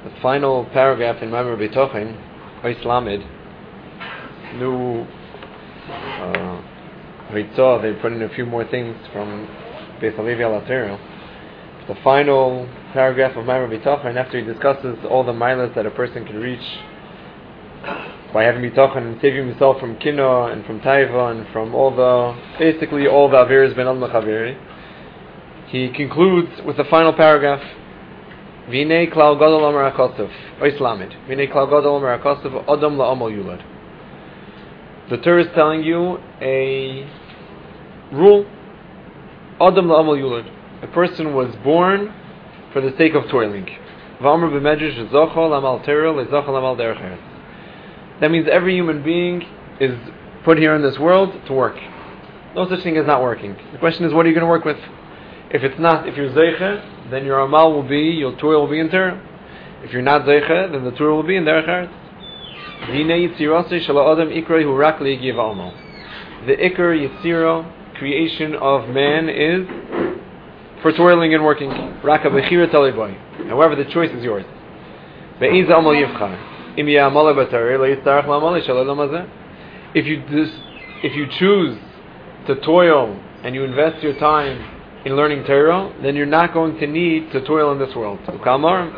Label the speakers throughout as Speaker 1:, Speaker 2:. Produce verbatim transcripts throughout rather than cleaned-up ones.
Speaker 1: The final paragraph in Maimar B'tochen, Ois Lamed, new uh, Ritzah, they put in a few more things from Beis Halevi al Altero. The final paragraph of Maimar B'tochen, after he discusses all the milas that a person can reach by having B'tochen and saving himself from Kino and from Taiva and from all the, basically all the Averis Ben Adam L'Chaveri, he concludes with the final paragraph, V'nei klal gadol amar HaKosov, Ois Lamed, V'nei klal gadol amar HaKosov, Adam la'amal yulad. The Torah is telling you a rule, Adam la'amal yulad. A person was born for the sake of toiling. V'amar b'medrash zochol amal terah lezochol amal derech eretz. That means every human being is put here in this world to work. No such thing as not working. The question is, what are you going to work with? If it's not, if you're zeicha, then your amal will be, your toil will be in terah. If you're not zeicha, then the toil will be in derech eretz. V'nei yitzirasei shel ha'adam ikrei hu rak le'yigiv ha'amal. The ikar yitzira, creation of man, is for toiling and working. Raka b'chira talei. However, the choice is yours. Be'ez amal yivchar. Im ya'amal b'tarei le'yitzarach la'amal shalei lamazeh. If you dis- if you choose to toil and you invest your time in learning Torah, then you're not going to need to toil in this world. Ukamar.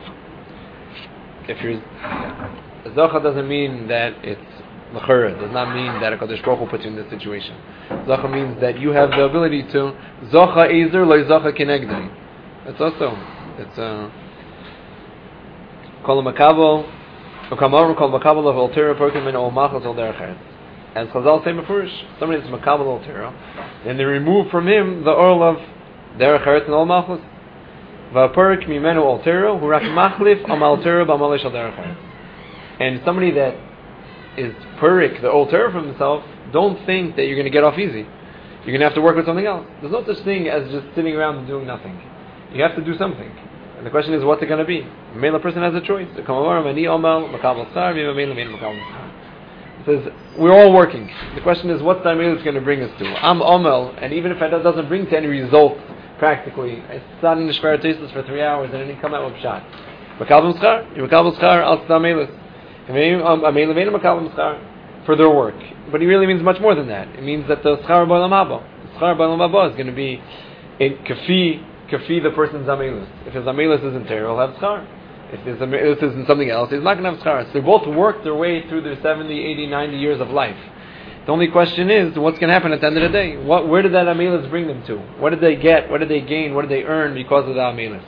Speaker 1: If you're Zocha doesn't mean that it's L'chura. It does not mean that HaKadosh Baruch Hu puts you in this situation. Zocha means that you have the ability to Zocha Ezer lo Zocha Kinegdai. That's also, it's a Kol Makabel Ukamar Kol Makabel of Altera Perkim and Ol Machal Ol Derech Eretz. As Chazal say Mefurish, somebody that's Makabel Altera, and they remove from him the oil of Derech Eretz and Ol Machal. Va'perik mimenu Altera hu rak machlif am Altera b'amal shel Derech Eretz. And somebody that is purik, the old Torah from himself, don't think that you're going to get off easy. You're going to have to work with something else. There's no such thing as just sitting around and doing nothing. You have to do something. And the question is, what's it going to be? A male person has a choice. It says, we're all working. The question is, what's the amel that's going to bring us to? I'm omel, and even if it doesn't bring to any results, practically, I sat in the Shver Tesis for three hours and didn't come out with shot. Makabel schar, you makabel schar, al tzdamelis. For their work. But he really means much more than that. It means that the schar b'olam haba, the schar b'olam haba is going to be in kafi, kafi the person's amelus. If his amelus isn't Torah, he'll have schar. If his amelus isn't something else, he's not going to have schar. So they both work their way through their seventy, eighty, ninety years of life. The only question is, what's going to happen at the end of the day? What, where did that amelus bring them to? What did they get? What did they gain? What did they earn because of the amelus?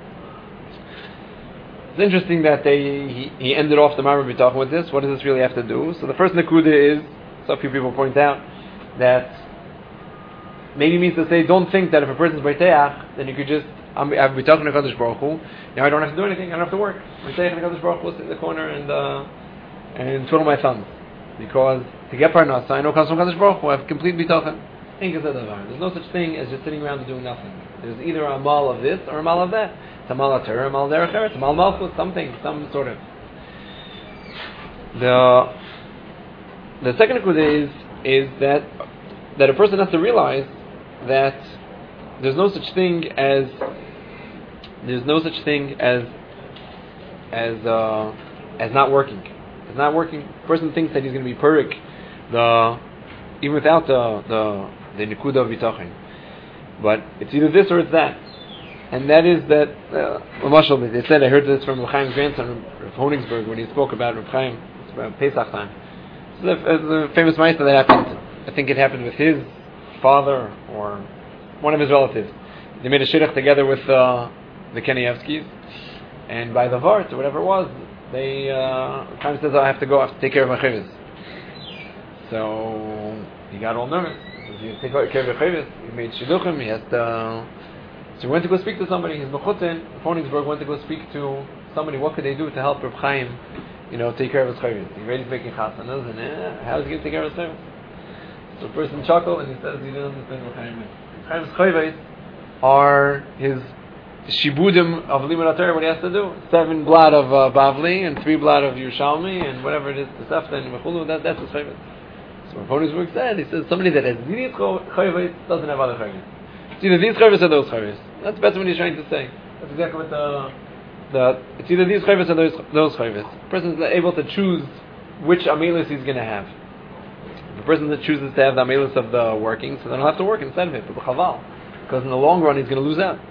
Speaker 1: It's interesting that they he, he ended off the Maimar B'tochen with this. What does this really have to do? So the first nakuda is, so a few people point out, that maybe means to say, don't think that if a person's B'teach, then you could just, I'm B'tochen HaKadosh Baruch Hu, now I don't have to do anything, I don't have to work. B'teach HaKadosh Baruch Hu, sit in the corner and uh, and twiddle my thumbs. Because to get Parnasa, I know comes from HaKadosh Baruch Hu, I have complete B'tochen. There's no such thing as just sitting around and doing nothing. There's either a mal of this or a mal of that. It's a mal of Torah, a mal derech eretz, a mal malchus, something, some sort of. The the second kudah is is that that a person has to realize that there's no such thing as there's no such thing as as uh, as not working. It's not working. A person thinks that he's going to be purik, the even without the the the nekuda of bitachon. But it's either this or it's that. And that is that, uh, they said, I heard this from Reb Chaim's grandson, Reb Honigsberg, when he spoke about Reb Chaim, it's about Pesach time. So the, uh, the famous Ma'aseh that happened, I think it happened with his father or one of his relatives. They made a shidduch together with uh, the Kenievskis, and by the Vart, or whatever it was, they, uh, Reb Chaim says, I have to go, I have to take care of my chivas. So he got all nervous. He take care of your chivas. He made shidduchim, he has to... So he went to go speak to somebody. His mechutin, Ponigsburg, went to go speak to somebody. What could they do to help Reb Chaim, you know, take care of his chayvus? He ready to making chasanas, and eh, how is he going to take care of his chayvus? So the person chuckled and he says he didn't understand what Chaim meant. Chaim's chayvus are his shibudim of limud Torah. What he has to do: seven blot of uh, Bavli and three blot of Yerushalmi and whatever it is, the Sefta and Mechulu. That that's his chayvus. So when Ponigsburg said, he says somebody that has zinit chayvus doesn't have other chayvus. It's either these chayvus or those chayvus. That's that's what he's trying to say. That's exactly what the the it's either these chayvus or those those chayvus. The person is able to choose which amelus he's going to have. The person that chooses to have the amelus of the working, so then he'll have to work instead of it, but the chaval, because in the long run he's going to lose out.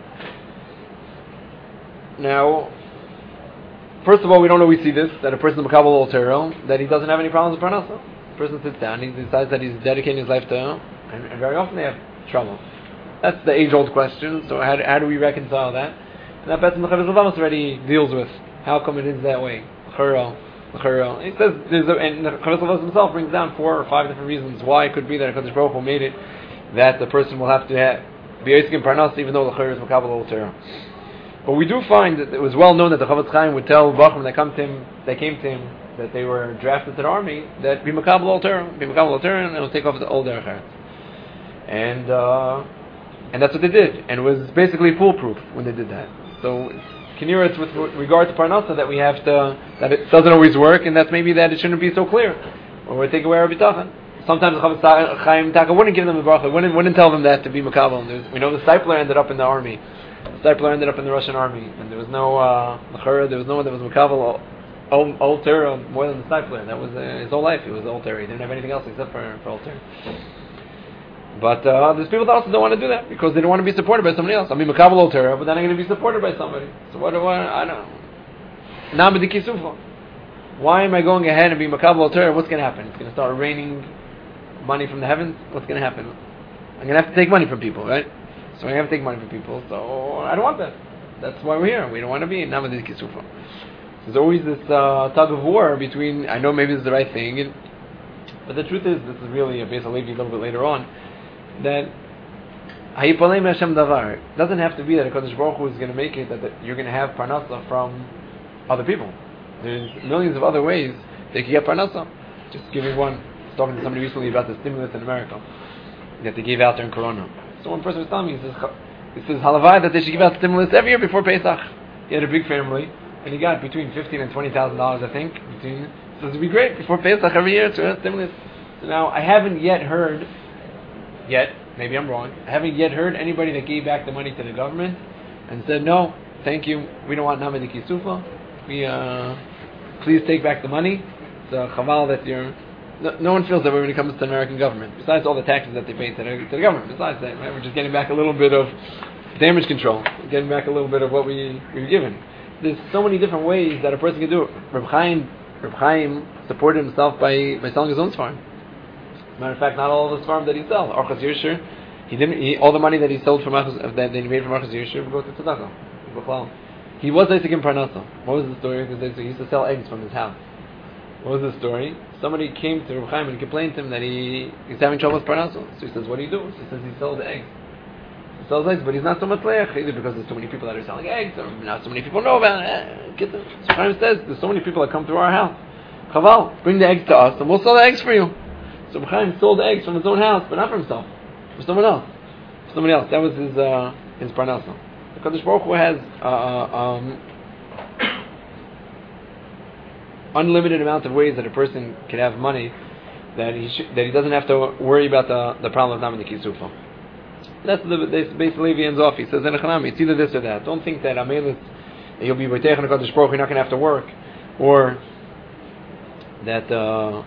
Speaker 1: Now, first of all, we don't always see this, that a person is Makabel Altero, that he doesn't have any problems with Parnasa. The person sits down, he decides that he's dedicating his life to, and, and very often they have trouble. That's the age-old question, so how do, how do we reconcile that? And that Betzim Chavis Lavamas already deals with. How come it is that way? L'chero, l'chero. He says, there's a, and Chavis Lavamas himself brings down four or five different reasons why it could be that HaKadosh Baruch Hu made it, that the person will have to have, be Yisik in Parnasa, even though l'chero is Makabel Altero. But we do find that it was well known that the Chavetz Chaim would tell Bachram that come to him, they came to him, that they were drafted to the army, that be Makabel Altero, be Makabel Altero, and it will take off the old Derech Eretz. And uh, and that's what they did, and it was basically foolproof when they did that. So Kinira, it's with regard to Parnasa that we have to, that it doesn't always work, and that's maybe that it shouldn't be so clear. Or we take away our bitachon. Sometimes the Chavetz Chaim Taka wouldn't give them a bracha, wouldn't, wouldn't tell them that to be Makabel. We know the Stipler ended up in the army. The Stipler ended up in the Russian army, and there was no uh, there was no one that was Makabel Altero more than the Stipler. That was uh, his whole life. He was Altero. He didn't have anything else except for, for Altero. But uh, there's people that also don't want to do that because they don't want to be supported by somebody else. I mean, Makabel Altero, but then I'm going to be supported by somebody. So what do I? I don't know. Namadi Kisufo. Why am I going ahead and be Makabel Altero? What's going to happen? It's going to start raining money from the heavens. What's going to happen? I'm going to have to take money from people, right? So I have to take money from people, so I don't want that. That's why we're here. We don't want to be in Namadid Kisufa. There's always this uh, tug of war between, I know maybe this is the right thing, and, but the truth is, this is really a Beis Halevi a little bit later on, that Hayipalem Hashem Davar, it doesn't have to be that HaKadosh Baruch Hu is going to make it that, that you're going to have Parnasa from other people. There's millions of other ways they can get Parnasa. Just giving one, I was talking to somebody recently about the stimulus in America that they gave out during Corona. So one person was telling me, he says, he says halavai that they should give out stimulus every year before Pesach. He had a big family, and he got between fifteen and twenty thousand dollars, I think. Between, so it'd be great before Pesach every year to have stimulus. So now I haven't yet heard, yet maybe I'm wrong. I haven't yet heard anybody that gave back the money to the government and said, no, thank you, we don't want Namadi Kisufa. We uh, please take back the money. It's a chaval that you're. No, no one feels that way when it comes to the American government, besides all the taxes that they pay to the, to the government. Besides that, right? We're just getting back a little bit of damage control, getting back a little bit of what we, we were given. There's so many different ways that a person can do it. Reb Chaim, Reb Chaim supported himself by, by selling his own farm. As a matter of fact, not all of his farm that he sold. Orchas Yeshur, he didn't. He, all the money that he sold from Orchas, that he made from Orchas Yeshur would go to tzedakah. He was Isaac in Parnasa. What was the story? Because he used to sell eggs from his house. What was the story? Somebody came to Reb Chaim and complained to him that he, he's having trouble with Parnasa. So he says, what do you do? He says he sells eggs. He sells eggs, but he's not so much leich, either because there's so many people that are selling eggs, or not so many people know about it. Get them. So Chaim says, there's so many people that come through our house. Chaval, bring the eggs to us, and we'll sell the eggs for you. So Reb Chaim sold the eggs from his own house, but not for himself, for someone else. For somebody else. That was his uh, his Parnasa. The Kadosh Baruch Hu has uh, um, unlimited amount of ways that a person can have money that he sh- that he doesn't have to worry about the, the problem of Namadi Kisufa. That's the Beis Halevi ends off. He says, it's either this or that. Don't think that Amelis, you'll be B'teich and HaKadosh Baruch Hu, you're not going to have to work, or that uh,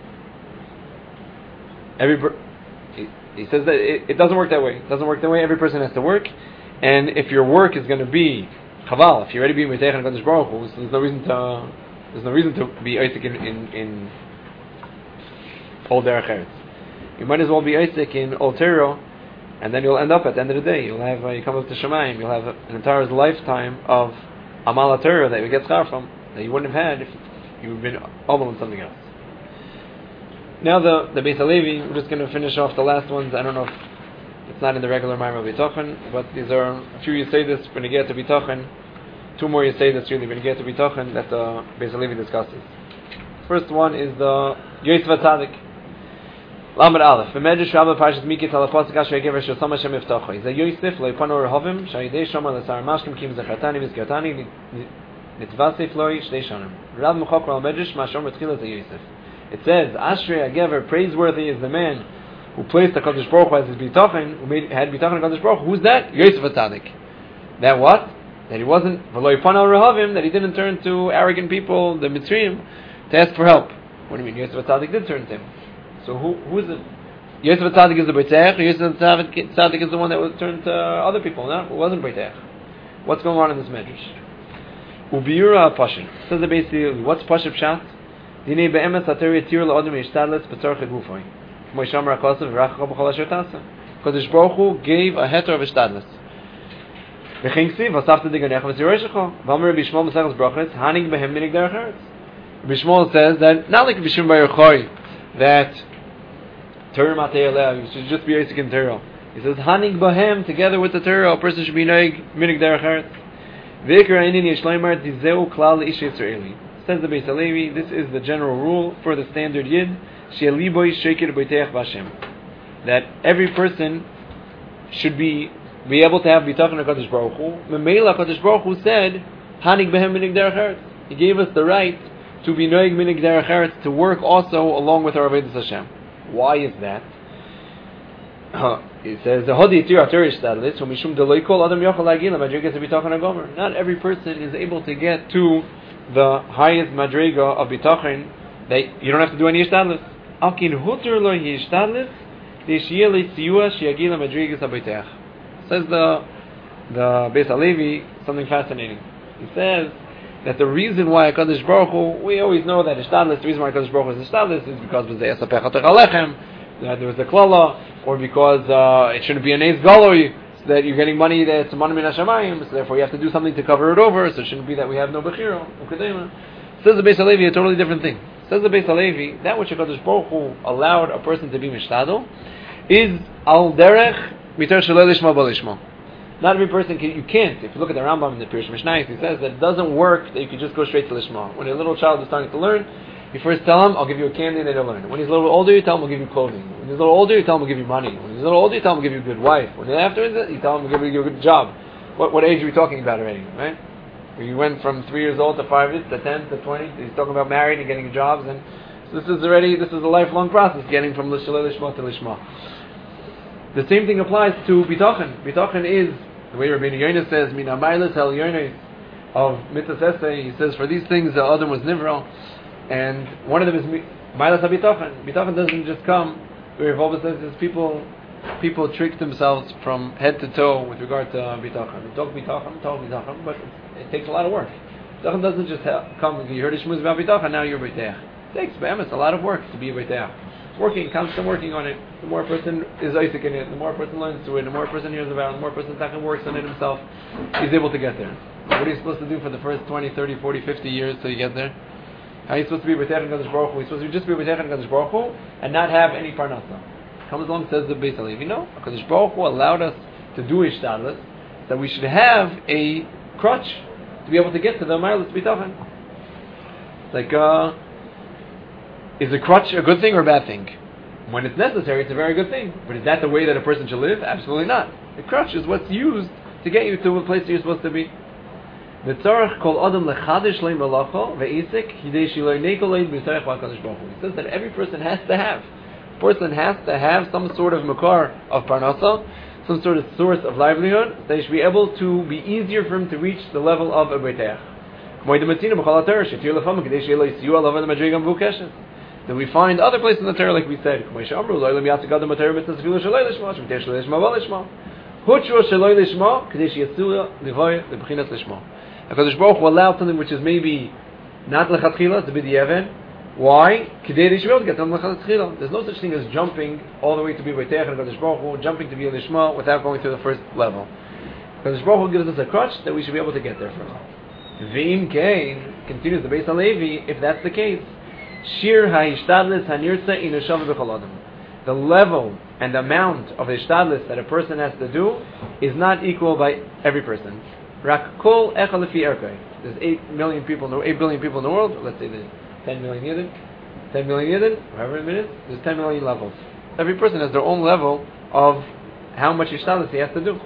Speaker 1: every per- he, he says that it, it doesn't work that way. It doesn't work that way. Every person has to work, and if your work is going to be Chaval, if you're already being B'teich and HaKadosh Baruch Hu, so there's no reason to uh, There's no reason to be Isaac in in, in Old Derech Eretz. You might as well be Isaac in Altero, and then you'll end up at the end of the day. You'll have uh, you come up to Shemaim. You'll have an entire lifetime of Amal Altero that you get schar from that you wouldn't have had if you've been Amal on something else. Now the the Beis Halevi. We're just going to finish off the last ones. I don't know if it's not in the regular Ma'amar B'Tachon, but these are a few you say this when you get to B'Tachon. Two more you say that's really when you get to B'Tachon that the Beis Halevi discusses. First one is the Yosef Tzadik. Lamed Aleph. V'medrash Rabbah Parshas Miketz al Pasuk Asher Yagev Rosh Hashanah Hashem Yiftacho. Is a Yosef lo Yipanu Rehovim Shayidei Shomer L'Sar Mashkim Kim Zachatani V'Zkatani Nitvasef Loi Shdei Shonim. Rav Mechok Ral Medrash Mashom Retchilas a Yosef. It says Ashrei Yagever, praiseworthy is the man who placed the Kadosh Baruch Hu as his B'Tachon, who made, had B'Tachon Kadosh Baruch Hu. Who's that? Yosef Tzadik. That what? That he wasn't, that he didn't turn to arrogant people, the Mitzrayim, to ask for help. What do you mean? Yosef HaTzadik did turn to him. So who who is it? Yosef HaTzadik is the Beitech, or Yosef HaTzadik is the one that was turned to other people? No, it wasn't Beitech. What's going on in this medrash? Ubiura Pashin. Says the basically, what's Pashin Pshat? Dinei be'emes haTorah yitir la'adam yishtadles b'tzorach egufay. K'mo yishamar ha'kosav v'rachacha b'chol asher tasa. Kodesh Baruch Hu gave a heter of ishtadles. V'chinksi v'asafta diganecha v'ziroishecha. V'amar Rabbi Shmuel Masechus Brachos hanig behem minig derech eretz. Rabbi Shmuel says that not like Rabbi Shimon Bar Yochai that Torah matei aleh you should just be Yisik in Torah. He says hanig behem together with the Torah a person should be minig minig derech eretz. V'ikra inin yishleimar tizeu klal ish Yisraeli. Says the Beis Halevi, this is the general rule for the standard Yid, she'eliboy shekir b'teach v'Hashem, that every person should be be able to have bitachon HaKadosh Baruch Hu. Memela HaKadosh Baruch Hu said, hanig behem minig derech eretz. He gave us the right to be noig minig derech eretz, to work also along with our avodas Hashem. Why is that? Uh, it says, not every person is able to get to the highest madrega of bitachon, that you don't have to do any yishtadlis. Akin huter lo yishtadlis, de'shiyeh le'tziyua she'yagil madregas habaytech. Says the the Beis Halevi something fascinating. He says that the reason why HaKadosh Baruch Hu, we always know that yishtadlis, the reason why HaKadosh Baruch Hu is yishtadlis is because that there was a klala, or because uh, it shouldn't be an eis galoi, that you're getting money that's money min hashamayim, so therefore you have to do something to cover it over, so it shouldn't be that we have no bechira. Says the Beis Halevi a totally different thing. Says the Beis Halevi, that which HaKadosh Baruch Hu allowed a person to be mishtadel is al derech mitar shalei lishma balishma. Not every person can, you can't. If you look at the Rambam in the Pirush Mishnayos, he says that it doesn't work that you can just go straight to lishma. When a little child is starting to learn, you first tell him, I'll give you a candy and then he'll learn. When he's a little older, you tell him, I'll give you clothing. When he's a little older, you tell him, I'll give you money. When he's a little older, you tell him, I'll give you a good wife. When afterwards, you tell him, I'll give you a good job. What what age are we talking about already, right? You went from three years old to five years to ten to twenty. He's talking about married and getting jobs, and so this is already this is a lifelong process, getting from lishalei lishma to lishma. The same thing applies to bitachon. Bitachon is the way Rabbeinu Yonah says, "Min hamaylos hel Yonah of mitzvah esei." He says, "For these things the Adam was nivra," and one of them is maylas habitachon. Bitachon doesn't just come. Where Revolva says is people. People trick themselves from head to toe with regard to uh, bitachon. We talk bitachon, talk bitachon, but it, it takes a lot of work. Bitachon doesn't just help, come. You heard a shmuz about bitachon, now you're beiteach. It takes, it's a lot of work to be a beiteach. Working, constant working on it. The more a person is Isaac in it, the more a person learns to it, the more a person hears about it, the more a person works on it himself, he's able to get there. What are you supposed to do for the first twenty, thirty, forty, fifty years till you get there? How are you supposed to be beiteach and Kadosh Baruch Hu? You're supposed to just be beiteach and Kadosh Baruch Hu and not have any parnasa. Comes along, says the Beis Halevi, no, HaKadosh Baruch Hu allowed us to do ishtadlus, that we should have a crutch to be able to get to the maylas bitachon. Like, uh, is a crutch a good thing or a bad thing? When it's necessary, it's a very good thing. But is that the way that a person should live? Absolutely not. The crutch is what's used to get you to a place you're supposed to be. He says that every person has to have person has to have some sort of makar of parnasa, some sort of source of livelihood, that he should be able to be easier for him to reach the level of a beiteach. Then we find other places in the Torah, like we said, HaKadosh Baruch Hu allowed something which is maybe not lechatchila, to be the Evan. Why? There's no such thing as jumping all the way to be beiteach and HaKadosh Baruch Hu, jumping to be a lishma without going through the first level. HaKadosh Baruch Hu gives us a crutch that we should be able to get there first. V'im kein, continues the Beis Halevi, if that's the case, shir ha'ishtadlis ha'nirtza ina shava b'chol adam. The level and the amount of ishtadlis that a person has to do is not equal by every person. Rak kol echad lefi erkai. There's eight million people, no, eight billion people in the world. Let's say there's ten million Yidden, ten million Yidden, however many it is, there's ten million levels. Every person has their own level of how much ishtadlis he has to do.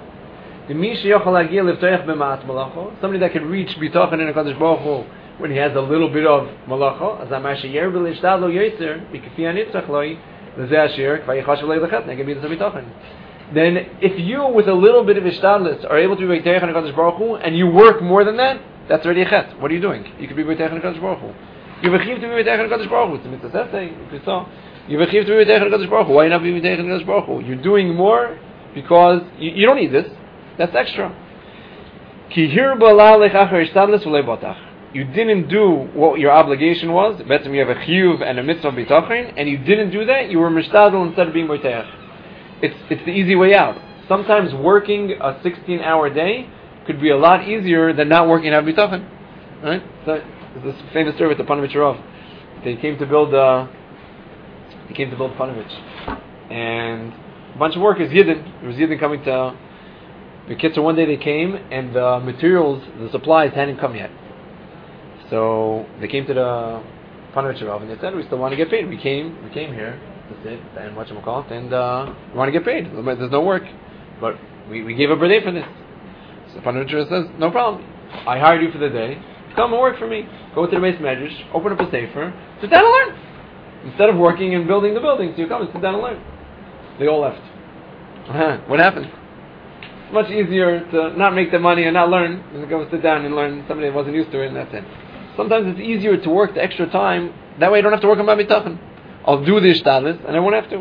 Speaker 1: Somebody that can reach bitachon in HaKadosh Baruch Hu when he has a little bit of malacha, as Amar sheyer b'lishtadlo yoser b'kfi anitzach loi l'zeh asher k'vayichash v'lei lechet neged midas habitachon. then if you, with a little bit of ishtadlus, are able to be B'teich HaKadosh Baruch Hu, and you work more than that, that's already a chet. What are you doing? You could be B'teich HaKadosh Baruch Hu. You have a chiv to be B'teich HaKadosh Baruch Hu. It's a mitzvah thing, if you saw. You have a chiv to be B'teich HaKadosh Baruch Hu. Why not be B'teich HaKadosh Baruch Hu? You're doing more because you, you don't need this. That's extra. Ki hir b'ala lech achar ishtadlus v'lei botach. You didn't do what your obligation was. Betzim, you have a chiyuv and a mitzvah bitachin, and you didn't do that. You were mishtadl instead of being boiteach. It's it's the easy way out. Sometimes working a sixteen-hour day could be a lot easier than not working and have bitachin. Right? So there's this famous story with the Panovich Rav. They came to build. Uh, they came to build Panovich, and a bunch of workers Yidden. There was Yidden coming to the kids. One day they came, and the materials, the supplies hadn't come yet. So they came to the Panovich Rav and they said, we still want to get paid. We came we came here to sit and watch them call and uh, we want to get paid. There's no work. But we, we gave up a day for this. So Panovich Rav says, no problem. I hired you for the day. Come and work for me. Go to the base medrash, open up a sefer, sit down and learn. Instead of working and building the buildings, you come and sit down and learn. They all left. Uh-huh. What happened? It's much easier to not make the money and not learn than to go sit down and learn somebody that wasn't used to it and that's it. Sometimes it's easier to work the extra time. That way I don't have to work on my bitachon. I'll do the ishtadlus and I won't have to.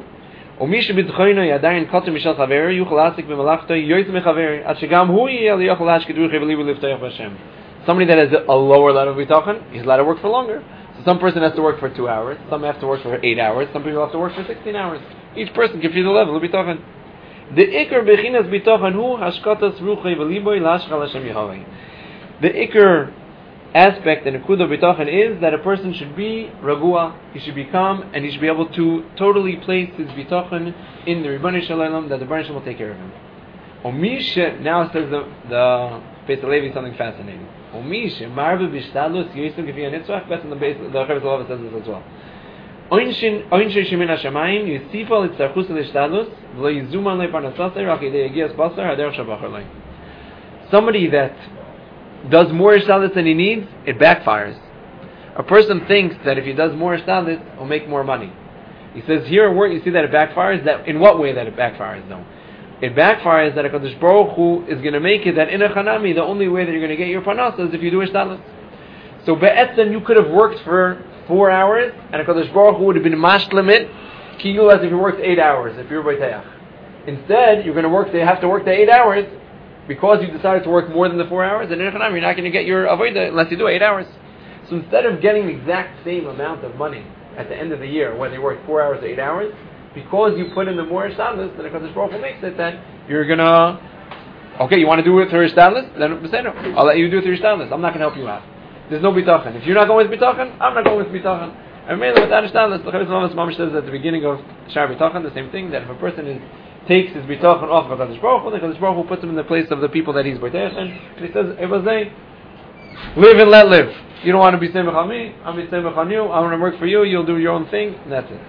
Speaker 1: Somebody that has a lower level of bitachon, he's allowed to work for longer. So some person has to work for two hours, some have to work for eight hours, some people have to work for sixteen hours. Each person gives you the level of bitachon. The ikar bechinas bitachon hu hashkatas ruchei v'liboy lashchal Hashem Yehovah. The ikar aspect in Nekuda B'tachan is that a person should be Ragua, he should be calm, and he should be able to totally place his B'tachan in the Ribbon Shalom, that the Ribbon Shalom will take care of him. Omisha, now says the, the Beis HaLevi something fascinating. Omisha, Marve B'shtadlus, Yisum Gefi HaNitzvach, that's in the Beis, the Chavetz Halava says this as well. Oinshin Shemin HaShamayim, Yisifal Yitzarchus L'shtadlus, V'lo Yizuman Le'parnasasei, Rak Yidei Yegias Basar, Haderech Shabachar Lei. Somebody that does more ishtadlus than he needs, it backfires. A person thinks that if he does more ishtadlus, he'll make more money. He says here, where you see that it backfires. That in what way that it backfires, though? It backfires that HaKadosh Baruch Hu is going to make it that in a chanami, the only way that you're going to get your parnasa is if you do ishtadlus. So be'etzem, you could have worked for four hours, and HaKadosh Baruch Hu would have been mashlim it, kiyul as if you worked eight hours, if you're b'teach. Instead, you're going to work. They have to work the eight hours. Because you decided to work more than the four hours, and in Echanam, you're not going to get your avodah unless you do eight hours. So instead of getting the exact same amount of money at the end of the year, whether you work four hours or eight hours, because you put in the more ishtadlus, then HaKadosh Baruch Hu makes it that you're going to, okay, you want to do it through ishtadlus? Then I'll let you do it through ishtadlus. I'm not going to help you out. There's no bitachon. If you're not going with bitachon, I'm not going with bitachon. And mainly without ishtadlus, the Chavetz Halava Mamash says at the beginning of Shar Bitachon, the same thing, that if a person is takes his bitachon off of HaKadosh Baruch Hu, the HaKadosh Baruch Hu puts him in the place of the people that he's boiteach, and he says, it was they, live and let live. You don't want to be semech on me, I'm be semech on you, I want to work for you, you'll do your own thing, and that's it.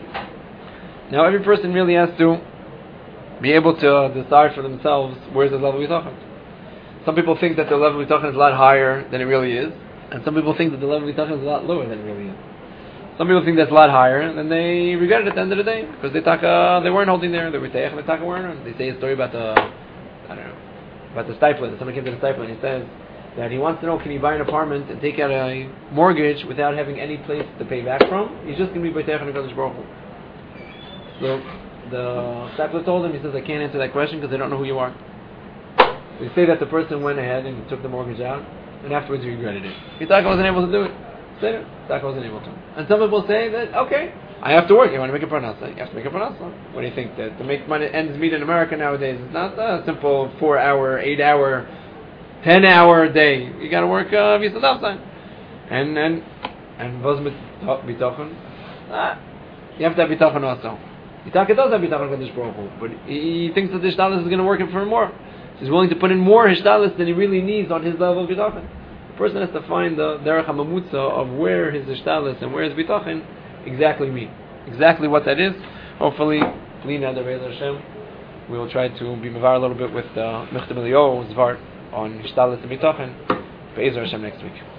Speaker 1: Now every person really has to be able to decide for themselves where's the level of bitachon. Some people think that the level of bitachon is a lot higher than it really is, and some people think that the level of bitachon is a lot lower than it really is. Some people think that's a lot higher, and then they regret it at the end of the day because they talk, uh, they weren't holding there. They were teich and they talk weren't. They say a story about the, I don't know, about the stipend. Somebody came to the stipend and he says that he wants to know, can he buy an apartment and take out a mortgage without having any place to pay back from? He's just going to be teich and HaKadosh Baruch Hu. So the stipend told him, he says, I can't answer that question because I don't know who you are. They say that the person went ahead and took the mortgage out, and afterwards he regretted it. He thought I wasn't able to do it. Tzedek wasn't able to. And some people say that, okay, I have to work. You want to make a parnasa? You have to make a parnasa. What do you think? That to make money ends meet in America nowadays, it's not a simple four-hour, eight-hour, ten-hour day. You got to work uh, visa time. And and and was mit bitachon? Ah, you have to have bitachon also. Yitaka does have bitachon Kadosh Baruch Hu, but he thinks that the ishtalis is going to work for him more. He's willing to put in more ishtalis than he really needs on his level of bitachon. The person has to find the derech hamamutza of where his ishtalis and where his bitachon exactly meet, exactly what that is. Hopefully, Lina Deveil Hashem, we will try to be mavar a little bit with uh, Michtav Eliyahu Zvar on ishtalis and bitachon. Be'ezer Hashem next week.